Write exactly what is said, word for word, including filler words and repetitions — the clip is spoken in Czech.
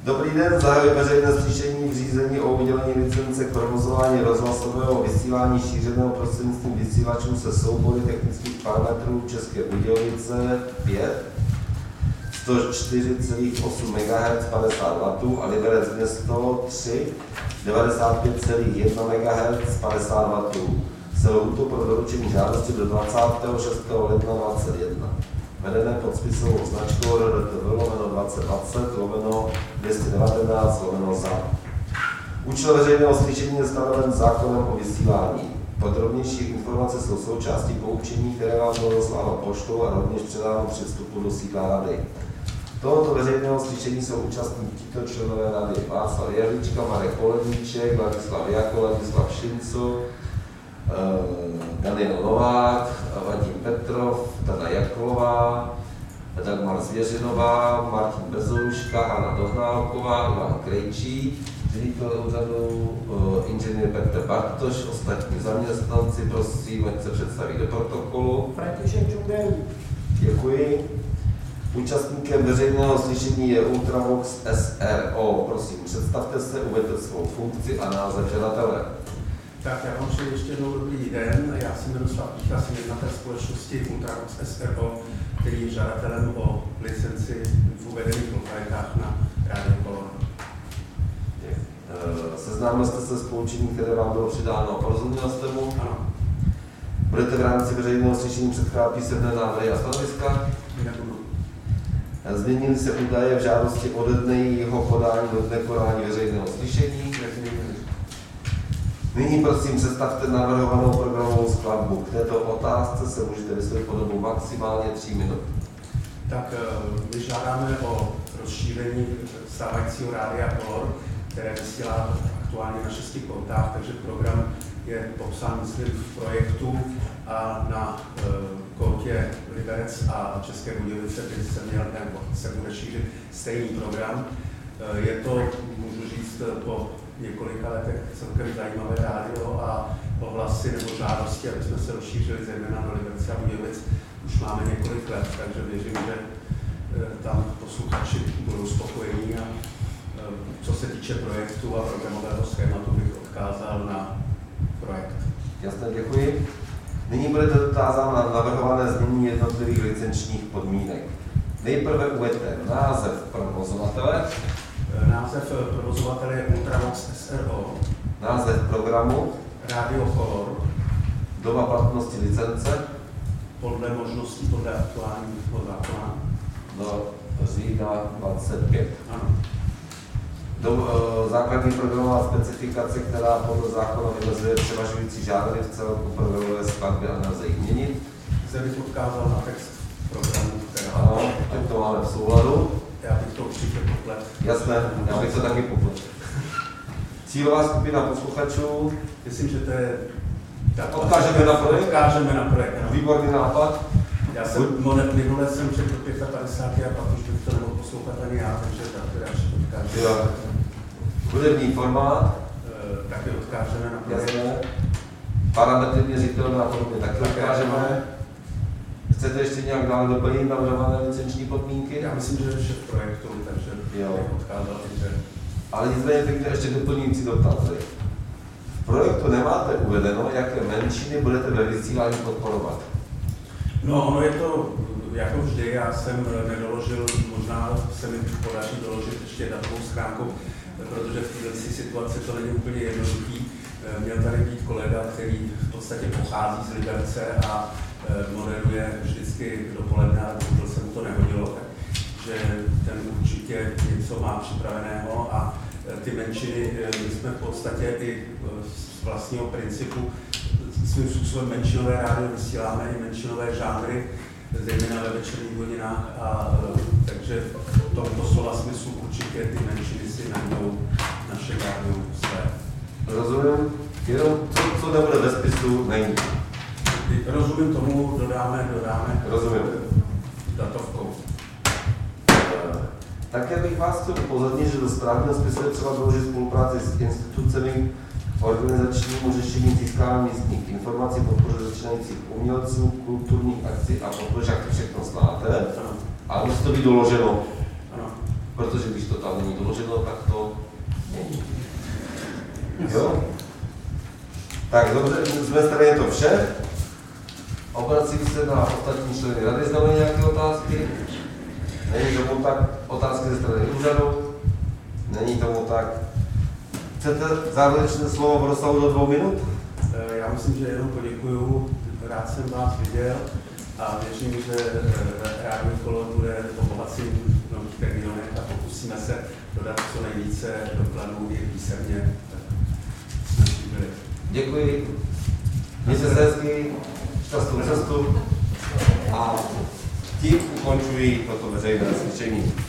Dobrý den, zahajuji veřejné slyšení v řízení o udělení licence k provozování rozhlasového vysílání šířeného prostřednictvím vysílačů se soubory technických parametrů České Budějovice pět, sto čtyři celá osm megahertzů padesát wattů a Liberec město tři, devadesát pět celá jedna megahertzů padesát wattů. Se lhůtou pro doručení žádosti do dvacátého šestého ledna dvacet jedna. Vedené pod spisovou značkou R R T V lomeno dvacet dvacet lomeno dvě stě devatenáct lomeno Z A. Účel veřejného slyšení je stanoven zákonem o vysílání. Podrobnější informace jsou součástí poučení, které vám bylo zasláno poštou a rovněž předáno při vstupu do sídla rady. Tohoto veřejného slyšení jsou účastní tito členové rady: Václav Jehlička, Marek Poledníček, Ladislav Jako, Ladislav Šinco, Daniel Novák, Vadim Petrov, Dana Jaklová, Dagmar Zvěřinová, Martin Bezouška, Hana Dohnálková, Ivan Krejčí, ředitel úřadu, inženýr Petr Bartoš, ostatní zaměstnanci, prosím, ať se představí do protokolu. František Čungel. Děkuji. Účastníkem veřejného slyšení je Ultravox S R O. Prosím, představte se, uveďte svou funkci a název žadatele. Tak já vám přeji ještě jednou dobrý den. Já jsem Miroslav Pícha, jsem jednatel společnosti Ultravox S R O, který je žadatelem o licenci v uvedených lokalitách na Rádio Color. Seznámil jste se s poučením, které vám bylo přidáno, porozuměl jste mu? Ano. Budete v rámci veřejného slyšení předkládat písemné návrhy a stanoviska? Nebudu. Změnily se údaje v žádosti ode dne jeho podání do dne konání veřejného slyšení? Nyní prosím představte navrhovanou programovou skladbu. K této otázce se můžete vyslovit po dobu maximálně tří minut. Tak my žádáme o rozšíření stávajícího Rádia Color, které vysílá aktuálně na šesti kontách, takže program je popsán, myslím, v projektu a na e, kontě Liberec a České Budějovice, který se měl nebo se bude šířit stejný program. E, je to, můžu říct, po několika letech celkem zajímavé rádio a ohlasy nebo žádosti, aby jsme se rozšířili zejména do Liberce a Budějovic, už máme několik let, takže věřím, že e, tam posluchači budou spokojení a co se týče projektu a programového schématu, bych odkázal na projekt. Jasně, děkuji. Nyní budete dotázán na navrhované změní jednotlivých licenčních podmínek. Nejprve uveďte název provozovatele. Název provozovatele je Ultravox S R O. Název programu. Radio Color. Doba platnosti licence. Podle možností, podle aktuálního zákona. Do října dvacet pět. Ano. Do, uh, základní programová specifikace, která podle zákona vymezuje převažující žánry v celku programové skladby a nelze ji měnit. Zde bych odkázal na text programu, která... Ano, tak to máme v souladu. Já bych to určitě poplet. Jasné, já bych to taky poplet. Cílová skupina posluchačů. Myslím, že to je... Tak, odkážeme na projekt? Odkážeme na projekt, ano. Výborný nápad. Já jsem minule jsem řekl padesát pět a pak už bych to nemohl poslouchat ani já, takže tak teda ještě odkážeme. Hudební formát. E, taky odkážeme na projekt. Jasné. Parametry měřitelné a podobně taky odkážeme. Chcete ještě nějak dále doplnit navrhované licenční podmínky? Já myslím, že je vše v projektu, takže jo. bych odkázal i že... Ale nicméně pěkně ještě doplňující dotazy. V projektu nemáte uvedeno, jaké menšiny budete ve vysílání podporovat. No, ono je to jako vždy, já jsem nedoložil, možná se mi podaří doložit ještě datovou schránku, protože v této situaci to není úplně jednoduchý. Měl tady být kolega, který v podstatě pochází z Liberce a moderuje vždycky dopoledne, ale bohužel se mu to nehodilo, takže ten určitě něco má připraveného a ty menšiny, my jsme v podstatě i z vlastního principu svým způsobem menšinové rádio vysíláme i menšinové žánry, zejména ve večerních hodinách, a takže v tomto slova smyslu určitě ty menšiny si najdou naše rádio své. Rozumím, jenom co, co nebude ve spisu, není. Rozumím tomu, dodáme, dodáme Rozumím. datovkou. Také bych vás chtěl upozornit, že do správního spisu je třeba doložit spolupráci s institucemi organizačnímu řešení získání místních informací, podpoře začínajících umělců, kulturních akcí a podpoře, jak to všechno znáte. A musí to být doloženo. Ano. protože když to tam není doloženo, tak to není. Jo? Tak dobře, z mé strany je to vše. Obracím se na ostatní členy rady, zda mají nějaké otázky. Není tomu tak, otázky ze strany úřadu. Není tomu tak. Chcete závěrečné slovo v rozsahu do dvou minut? Já myslím, že jenom poděkuju. Rád jsem vás viděl a věřím, že Rádio Color bude obohacení v nových regionech a pokusíme se dodat co nejvíce dokladů i písemně. Děkuji. Mějte se hezky, šťastnou cestu a tím ukončuji toto veřejné slyšení.